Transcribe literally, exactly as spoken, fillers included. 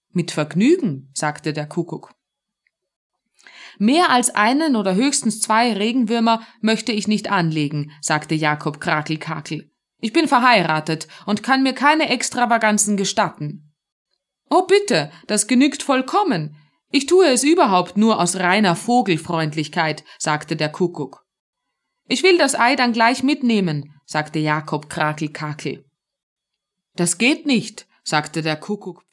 Mit Vergnügen, sagte der Kuckuck. Mehr als einen oder höchstens zwei Regenwürmer möchte ich nicht anlegen, sagte Jakob Krakel-Kakel. Ich bin verheiratet und kann mir keine Extravaganzen gestatten. Oh bitte, das genügt vollkommen. Ich tue es überhaupt nur aus reiner Vogelfreundlichkeit, sagte der Kuckuck. Ich will das Ei dann gleich mitnehmen, sagte Jakob Krakel-Kakel. Das geht nicht, sagte der Kuckuck